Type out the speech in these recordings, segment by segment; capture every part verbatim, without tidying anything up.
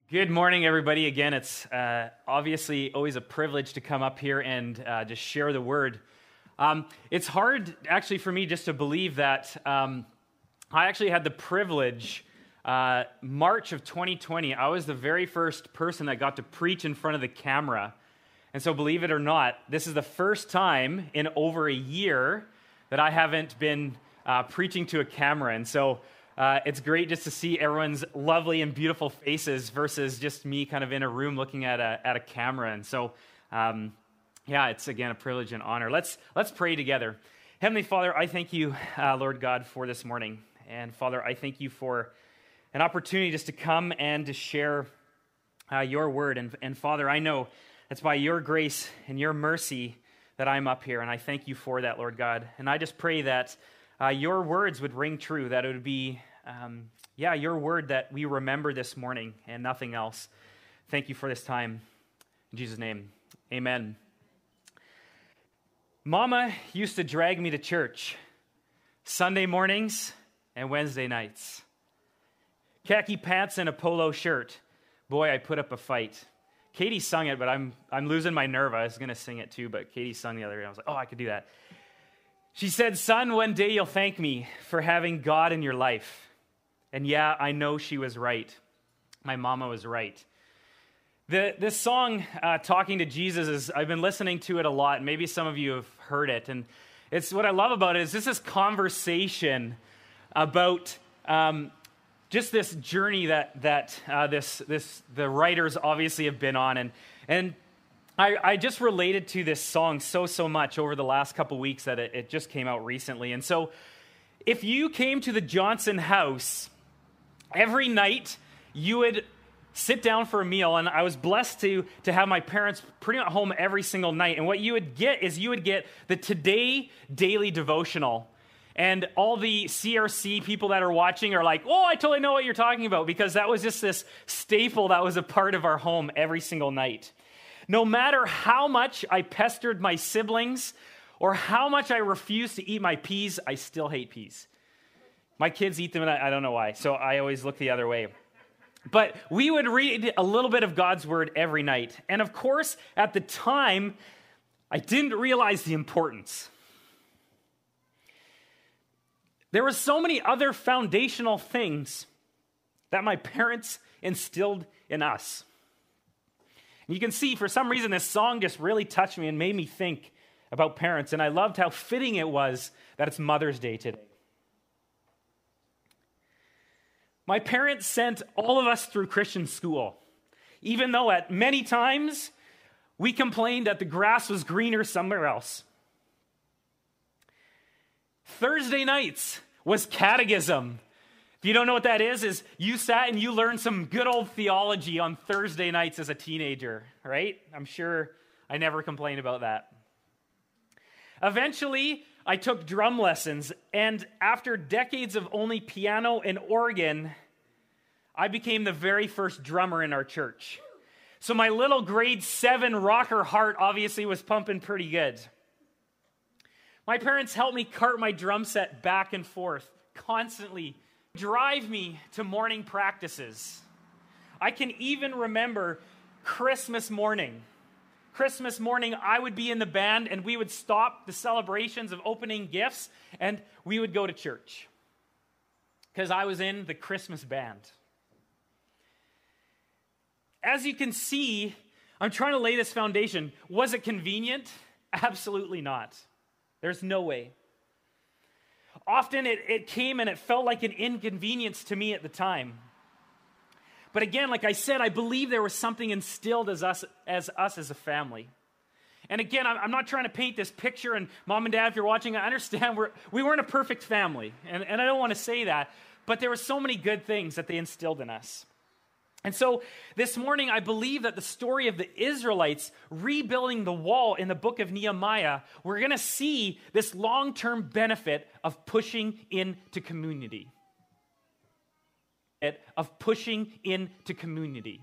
Good morning, everybody. Again, it's uh, obviously always a privilege to come up here and uh, just share the word. Um, it's hard, actually, for me just to believe that um, I actually had the privilege, uh, March of twenty twenty, I was the very first person that got to preach in front of the camera. And so, believe it or not, this is the first time in over a year that I haven't been uh, preaching to a camera. And so, Uh, it's great just to see everyone's lovely and beautiful faces versus just me kind of in a room looking at a at a camera. And so, um, yeah, it's again a privilege and honor. Let's let's pray together. Heavenly Father, I thank you, uh, Lord God, for this morning. And Father, I thank you for an opportunity just to come and to share uh, your word. And, and Father, I know it's by your grace and your mercy that I'm up here. And I thank you for that, Lord God. And I just pray that Uh, your words would ring true, that it would be, um, yeah, your word that we remember this morning and nothing else. Thank you for this time. In Jesus' name, amen. Mama used to drag me to church Sunday mornings and Wednesday nights. Khaki pants and a polo shirt. Boy, I put up a fight. Katie sung it, but I'm I'm losing my nerve. I was going to sing it too, but Katie sung the other day. I was like, oh, I could do that. She said, son, one day you'll thank me for having God in your life. And yeah, I know she was right. My mama was right. The, this song, uh, Talking to Jesus, is I've been listening to it a lot. Maybe some of you have heard it. And it's what I love about it is this is conversation about um, just this journey that that uh, this this the writers obviously have been on. And and I, I just related to this song so, so much over the last couple weeks that it, it just came out recently. And so if you came to the Johnson house, every night you would sit down for a meal, and I was blessed to, to have my parents pretty much home every single night. And what you would get is you would get the Today Daily Devotional. And all the C R C people that are watching are like, oh, I totally know what you're talking about, because that was just this staple that was a part of our home every single night. No matter how much I pestered my siblings or how much I refused to eat my peas, I still hate peas. My kids eat them, and I, I don't know why, so I always look the other way. But we would read a little bit of God's word every night. And of course, at the time, I didn't realize the importance. There were so many other foundational things that my parents instilled in us. You can see, for some reason, this song just really touched me and made me think about parents. And I loved how fitting it was that it's Mother's Day today. My parents sent all of us through Christian school, even though at many times we complained that the grass was greener somewhere else. Thursday nights was catechism. If you don't know what that is, is you sat and you learned some good old theology on Thursday nights as a teenager, right? I'm sure I never complained about that. Eventually, I took drum lessons, and after decades of only piano and organ, I became the very first drummer in our church. So my little grade seven rocker heart obviously was pumping pretty good. My parents helped me cart my drum set back and forth constantly, drive me to morning practices. I can even remember Christmas morning. Christmas morning, I would be in the band, and we would stop the celebrations of opening gifts, and we would go to church because I was in the Christmas band. As you can see, I'm trying to lay this foundation. Was it convenient? Absolutely not. There's no way. Often it, it came and it felt like an inconvenience to me at the time. But again, like I said, I believe there was something instilled as us as us as a family. And again, I'm, I'm not trying to paint this picture, and mom and dad, if you're watching, I understand we're, we weren't a perfect family, and, and I don't want to say that, but there were so many good things that they instilled in us. And so this morning, I believe that the story of the Israelites rebuilding the wall in the book of Nehemiah, we're going to see this long-term benefit of pushing into community. Of pushing into community.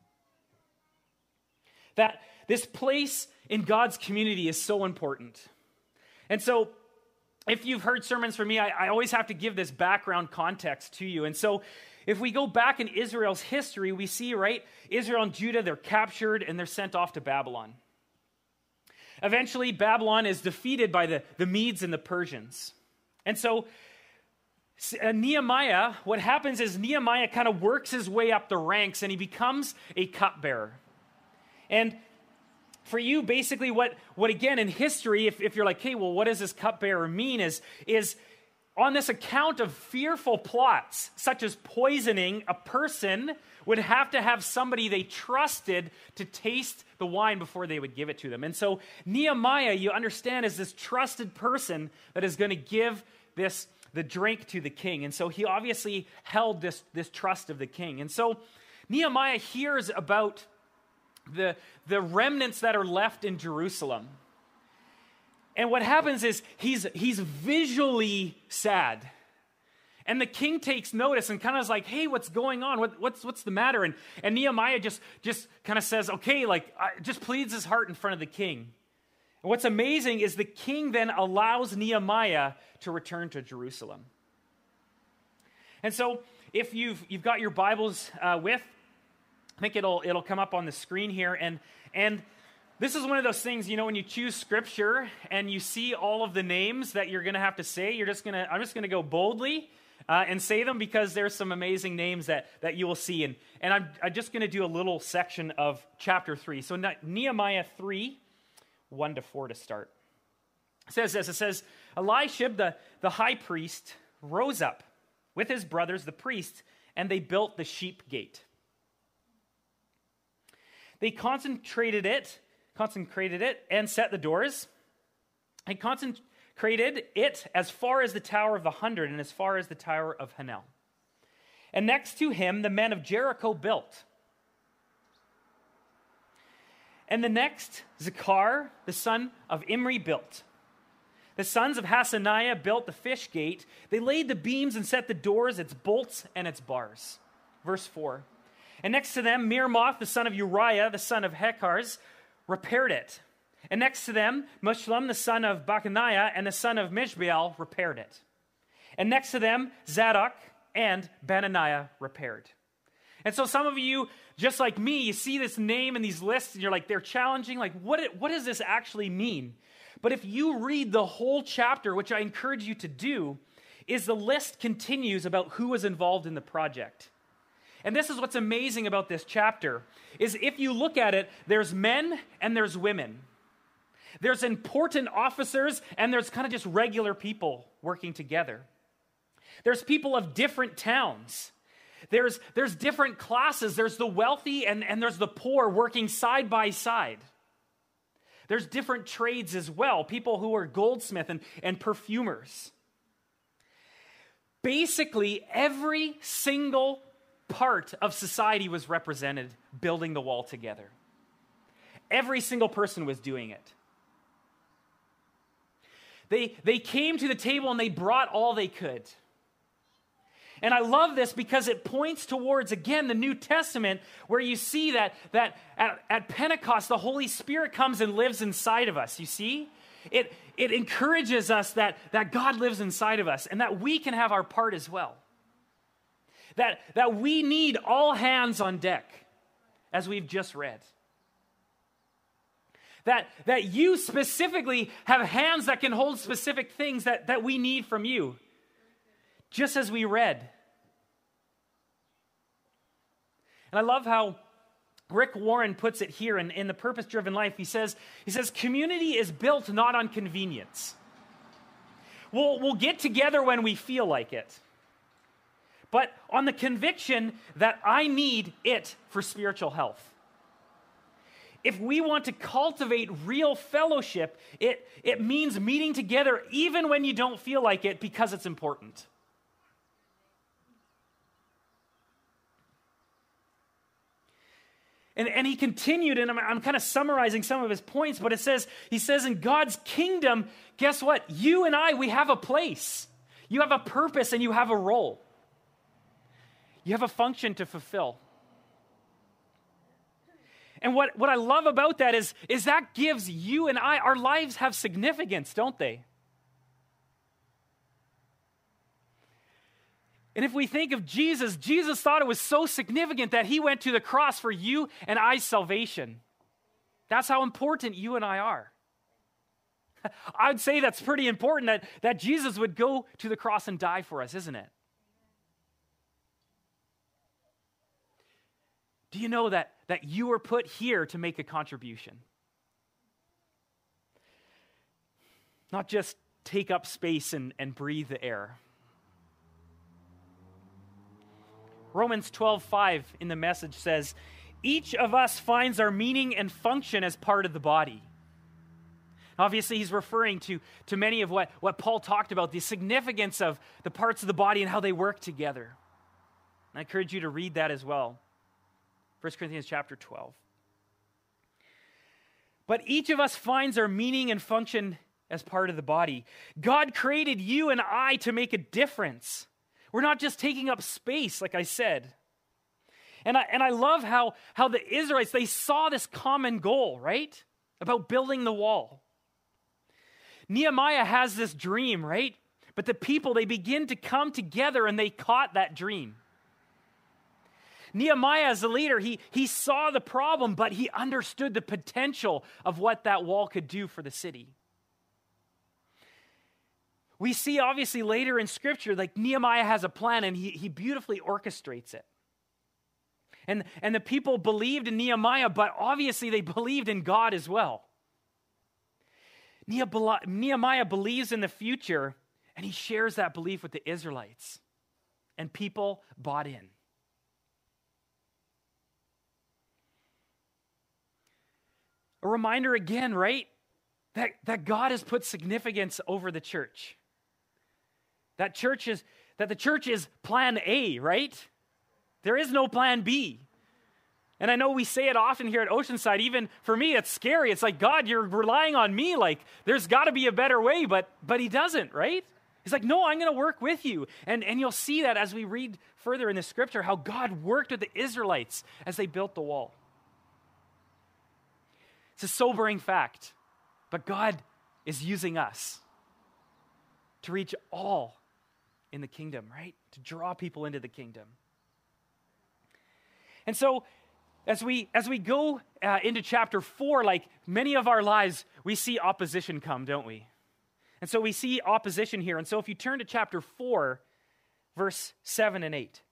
That this place in God's community is so important. And so if you've heard sermons from me, I, I always have to give this background context to you. And so if we go back in Israel's history, we see, right, Israel and Judah, they're captured and they're sent off to Babylon. Eventually, Babylon is defeated by the, the Medes and the Persians. And so uh, Nehemiah, what happens is Nehemiah kind of works his way up the ranks and he becomes a cupbearer. And for you, basically what, what again, in history, if, if you're like, hey, well, what does this cupbearer mean, is, is on this account of fearful plots, such as poisoning, a person would have to have somebody they trusted to taste the wine before they would give it to them. And so Nehemiah, you understand, is this trusted person that is going to give this the drink to the king. And so he obviously held this, this trust of the king. And so Nehemiah hears about the, the remnants that are left in Jerusalem. And what happens is he's, he's visually sad. And the king takes notice and kind of is like, hey, what's going on? What, what's, what's the matter? And, and Nehemiah just, just kind of says, okay, like, uh, just pleads his heart in front of the king. And what's amazing is the king then allows Nehemiah to return to Jerusalem. And so if you've, you've got your Bibles uh, with, I think it'll, it'll come up on the screen here. And, and this is one of those things, you know, when you choose scripture and you see all of the names that you're going to have to say, you're just going to, I'm just going to go boldly uh, and say them because there's some amazing names that, that you will see. And, and I'm, I'm just going to do a little section of chapter three. So Nehemiah three, one to four to start. It says this, it says, Eliashib, the, the high priest, rose up with his brothers, the priests, and they built the sheep gate. They concentrated it, consecrated it, and set the doors, and consecrated it as far as the Tower of the Hundred and as far as the Tower of Hanel. And next to him, the men of Jericho built. And the next, Zechar, the son of Imri, built. The sons of Hasaniah built the fish gate. They laid the beams and set the doors, its bolts, and its bars. Verse four. And next to them, Mirmoth, the son of Uriah, the son of Hekars, repaired it. And next to them, Meshullam, the son of Bachaniah, and the son of Mishbaal, repaired it. And next to them, Zadok and Benaniah repaired. And so some of you, just like me, you see this name and these lists, and you're like, they're challenging. Like, what, what does this actually mean? But if you read the whole chapter, which I encourage you to do, is the list continues about who was involved in the project. And this is what's amazing about this chapter, is if you look at it, there's men and there's women. There's important officers and there's kind of just regular people working together. There's people of different towns. There's, there's different classes. There's the wealthy and, and there's the poor working side by side. There's different trades as well, people who are goldsmith and, and perfumers. Basically, every single part of society was represented building the wall together. Every single person was doing it. They, they came to the table and they brought all they could. And I love this because it points towards, again, the New Testament, where you see that, that at, at Pentecost, the Holy Spirit comes and lives inside of us, you see? It, it encourages us that, that God lives inside of us and that we can have our part as well. That, that we need all hands on deck, as we've just read. That, that you specifically have hands that can hold specific things that, that we need from you. Just as we read. And I love how Rick Warren puts it here in, in The Purpose-Driven Life. He says, he says, community is built not on convenience. We'll, we'll get together when we feel like it. But on the conviction that I need it for spiritual health. If we want to cultivate real fellowship, it, it means meeting together even when you don't feel like it because it's important. And, and he continued, and I'm, I'm kind of summarizing some of his points, but it says, he says, in God's kingdom, guess what? You and I, we have a place. You have a purpose and you have a role. You have a function to fulfill. And what, what I love about that is, is that gives you and I, our lives have significance, don't they? And if we think of Jesus, Jesus thought it was so significant that he went to the cross for you and I's salvation. That's how important you and I are. I'd say that's pretty important that, that Jesus would go to the cross and die for us, isn't it? Do you know that, that you were put here to make a contribution? Not just take up space and, and breathe the air. Romans twelve five in the Message says, each of us finds our meaning and function as part of the body. Obviously, he's referring to, to many of what, what Paul talked about, the significance of the parts of the body and how they work together. And I encourage you to read that as well. First Corinthians chapter twelve. But each of us finds our meaning and function as part of the body. God created you and I to make a difference. We're not just taking up space, like I said. And I, and I love how, how the Israelites, they saw this common goal, right? About building the wall. Nehemiah has this dream, right? But the people, they begin to come together and they caught that dream. Nehemiah, as the leader, he, he saw the problem, but he understood the potential of what that wall could do for the city. We see, obviously, later in Scripture, like Nehemiah has a plan, and he, he beautifully orchestrates it. And, and the people believed in Nehemiah, but obviously they believed in God as well. Nehemiah believes in the future, and he shares that belief with the Israelites. And people bought in. A reminder again, right? That, that God has put significance over the church. That church is, that the church is plan A, right? There is no plan B. And I know we say it often here at Oceanside. Even for me, it's scary. It's like, God, you're relying on me. Like, there's got to be a better way, but but he doesn't, right? He's like, no, I'm going to work with you. And, and you'll see that as we read further in the Scripture, how God worked with the Israelites as they built the wall. It's a sobering fact, but God is using us to reach all in the kingdom, right? To draw people into the kingdom. And so, as we as we go uh, into chapter four, like many of our lives, we see opposition come, don't we? And so we see opposition here. And so if you turn to chapter four, verse seven and eight.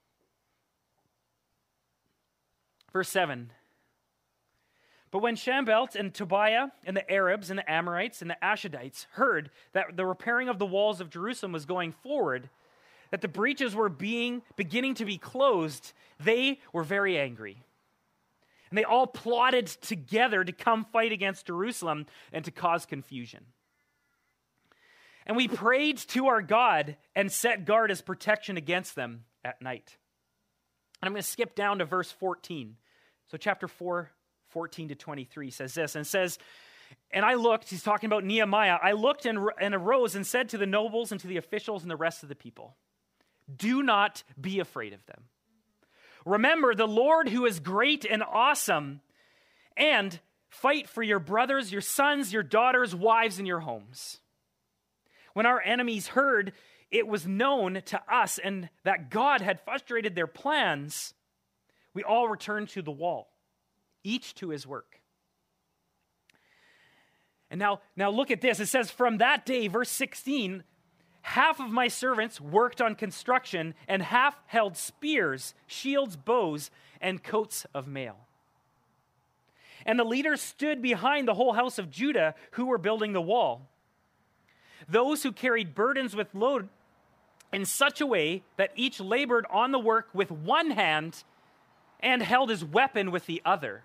Verse seven. But when Sanballat and Tobiah and the Arabs and the Amorites and the Ashdodites heard that the repairing of the walls of Jerusalem was going forward, that the breaches were being beginning to be closed, they were very angry. And they all plotted together to come fight against Jerusalem and to cause confusion. And we prayed to our God and set guard as protection against them at night. And I'm going to skip down to verse fourteen. So chapter four, fourteen to twenty-three says this, and it says, and I looked, he's talking about Nehemiah, I looked and, and arose and said to the nobles and to the officials and the rest of the people, do not be afraid of them. Remember the Lord who is great and awesome, and fight for your brothers, your sons, your daughters, wives, and your homes. When our enemies heard it was known to us and that God had frustrated their plans, we all returned to the wall, each to his work. And now, now look at this. It says, from that day, verse sixteen, half of my servants worked on construction, and half held spears, shields, bows, and coats of mail. And the leaders stood behind the whole house of Judah who were building the wall. Those who carried burdens with load in such a way that each labored on the work with one hand and held his weapon with the other.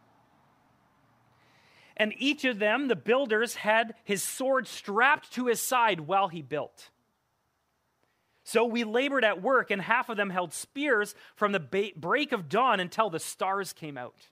And each of them, the builders, had his sword strapped to his side while he built. So we labored at work, and half of them held spears from the ba- break of dawn until the stars came out.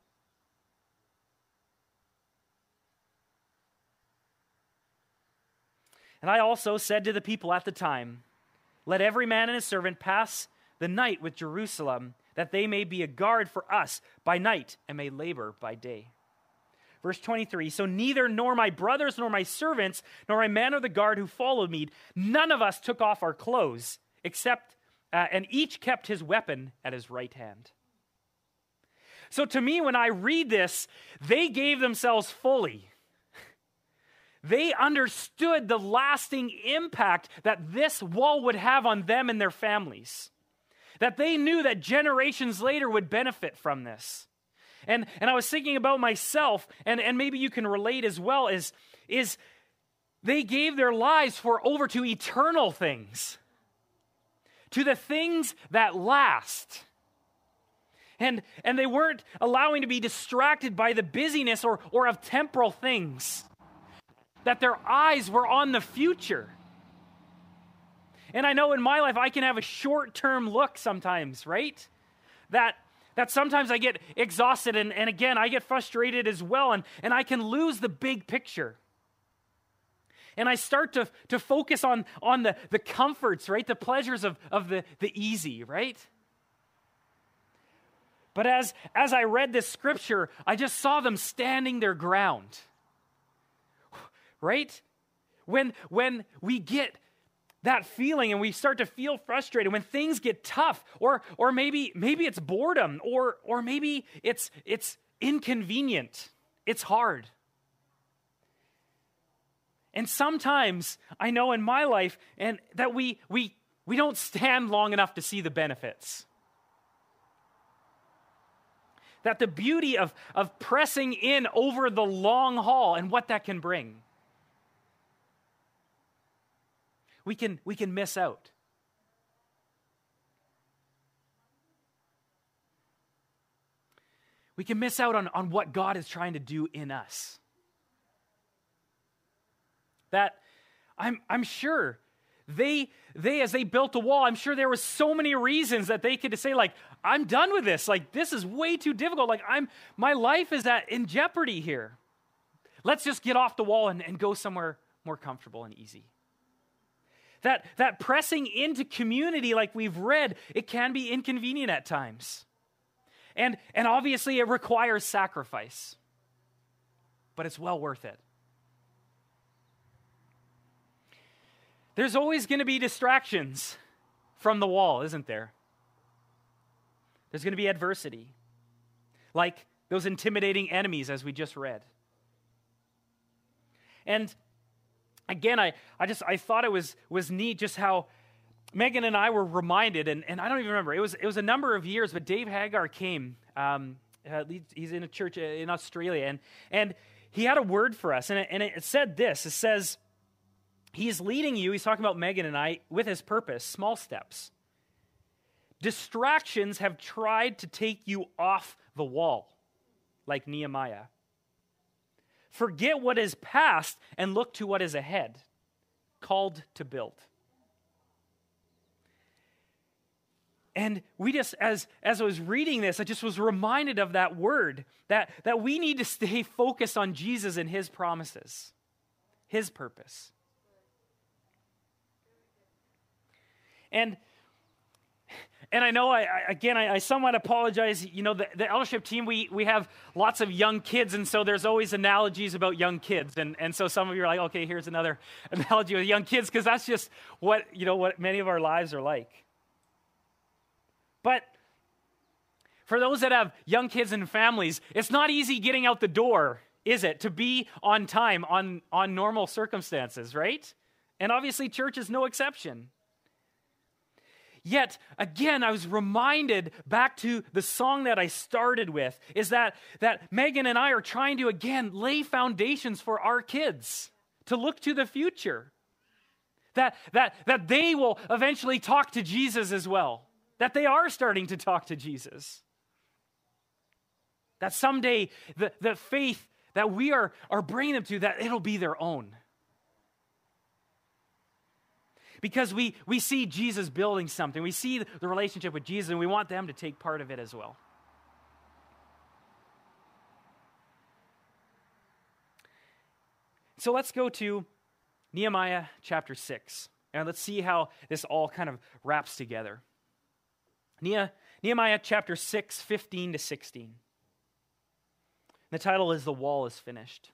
And I also said to the people at the time, let every man and his servant pass the night with Jerusalem, that they may be a guard for us by night and may labor by day. Verse twenty-three, so neither nor my brothers nor my servants nor my man or the guard who followed me, none of us took off our clothes, except uh, and each kept his weapon at his right hand. So to me, when I read this, they gave themselves fully. They understood the lasting impact that this wall would have on them and their families. That they knew that generations later would benefit from this. And, and I was thinking about myself, and, and maybe you can relate as well, is, is they gave their lives for over to eternal things. To the things that last. And, and they weren't allowing to be distracted by the busyness or, or of temporal things. That their eyes were on the future. And I know in my life I can have a short-term look sometimes, right? That, that sometimes I get exhausted and, and again, I get frustrated as well, and, and I can lose the big picture. And I start to, to focus on, on the, the comforts, right? The pleasures of, of the, the easy, right? But as, as I read this scripture, I just saw them standing their ground. Right? When, when we get that feeling and we start to feel frustrated, when things get tough, or, or maybe, maybe it's boredom, or, or maybe it's, it's inconvenient, it's hard. And sometimes I know in my life and that we, we, we don't stand long enough to see the benefits. That the beauty of, of pressing in over the long haul and what that can bring. We can, we can miss out. We can miss out on, on what God is trying to do in us. That I'm, I'm sure they, they, as they built the wall, I'm sure there was so many reasons that they could say, like, I'm done with this. Like, this is way too difficult. Like, I'm, my life is at, in jeopardy here. Let's just get off the wall and, and go somewhere more comfortable and easy. That, that pressing into community, like we've read, it can be inconvenient at times. And, and obviously it requires sacrifice. But it's well worth it. There's always going to be distractions from the wall, isn't there? There's going to be adversity. Like those intimidating enemies as we just read. And again, I, I just I thought it was, was neat just how Megan and I were reminded, and, and I don't even remember, it was it was a number of years, but Dave Hagar came, um, uh, he's in a church in Australia, and, and he had a word for us, and it, and it said this, it says, he is leading you, he's talking about Megan and I, with his purpose, small steps. Distractions have tried to take you off the wall, like Nehemiah. Forget what is past and look to what is ahead, called to build. And we just, as, as I was reading this, I just was reminded of that word, that, that we need to stay focused on Jesus and his promises, his purpose. And And I know, I, I again, I, I somewhat apologize. You know, the, the eldership team, we we have lots of young kids, and so there's always analogies about young kids. And, and so some of you are like, okay, here's another analogy with young kids, because that's just what, you know, what many of our lives are like. But for those that have young kids and families, it's not easy getting out the door, is it, to be on time, on, on normal circumstances, right? And obviously church is no exception. Yet, again, I was reminded back to the song that I started with, is that, that Megan and I are trying to, again, lay foundations for our kids to look to the future. That, that, that they will eventually talk to Jesus as well. That they are starting to talk to Jesus. That someday the, the faith that we are, are bringing them to, that it'll be their own. Because we, we see Jesus building something. We see the relationship with Jesus, and we want them to take part of it as well. So let's go to Nehemiah chapter six. And let's see how this all kind of wraps together. Nehemiah chapter six, fifteen to sixteen. The title is The Wall is Finished.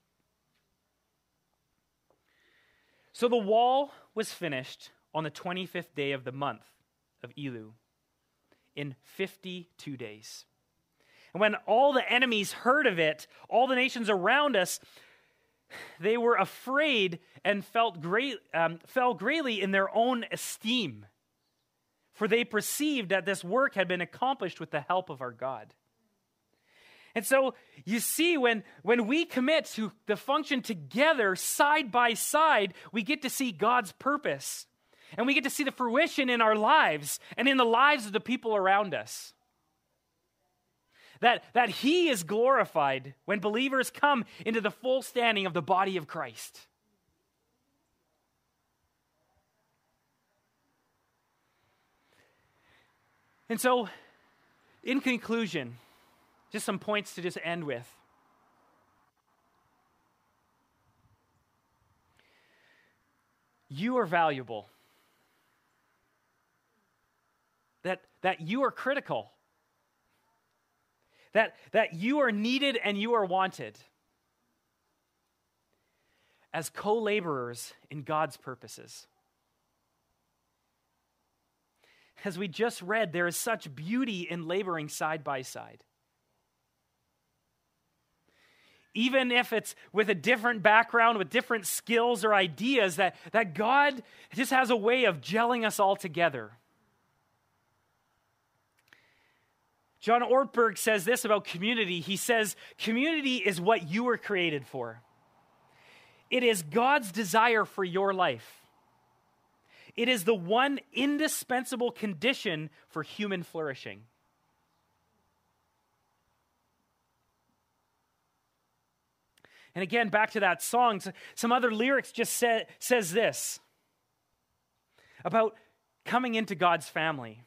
So the wall was finished on the twenty-fifth day of the month of Elu in fifty-two days. And when all the enemies heard of it, all the nations around us, they were afraid and felt great, um, fell greatly in their own esteem, for they perceived that this work had been accomplished with the help of our God. And so you see, when, when we commit to the function together, side by side, we get to see God's purpose. And we get to see the fruition in our lives and in the lives of the people around us. That, that he is glorified when believers come into the full standing of the body of Christ. And so, in conclusion, just some points to just end with. You are valuable. That, that you are critical. That, that you are needed and you are wanted as co-laborers in God's purposes. As we just read, there is such beauty in laboring side by side. Even if it's with a different background, with different skills or ideas, that, that God just has a way of gelling us all together. John Ortberg says this about community. He says, community is what you were created for. It is God's desire for your life. It is the one indispensable condition for human flourishing. And again, back to that song, some other lyrics just say, says this about coming into God's family.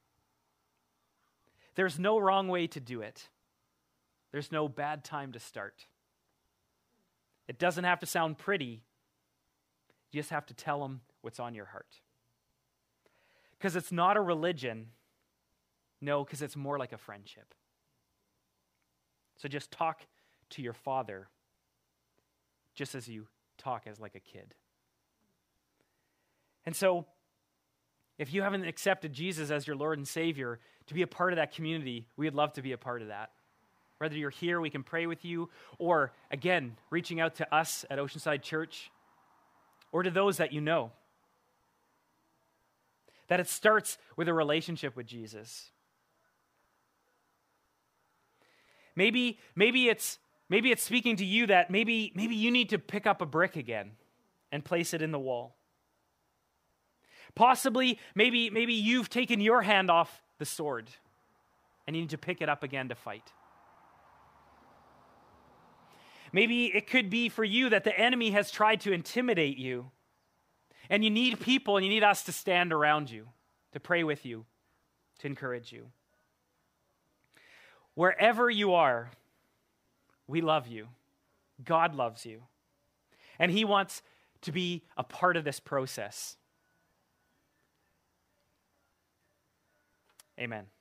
There's no wrong way to do it. There's no bad time to start. It doesn't have to sound pretty. You just have to tell them what's on your heart. Because it's not a religion. No, because it's more like a friendship. So just talk to your Father just as you talk as like a kid. And so, if you haven't accepted Jesus as your Lord and Savior, to be a part of that community, we'd love to be a part of that. Whether you're here, we can pray with you, or again, reaching out to us at Oceanside Church, or to those that you know. That it starts with a relationship with Jesus. Maybe, maybe it's maybe it's speaking to you that maybe, maybe you need to pick up a brick again and place it in the wall. Possibly, maybe, maybe you've taken your hand off the sword and you need to pick it up again to fight. Maybe it could be for you that the enemy has tried to intimidate you and you need people and you need us to stand around you, to pray with you, to encourage you. Wherever you are, we love you. God loves you. And he wants to be a part of this process. Amen.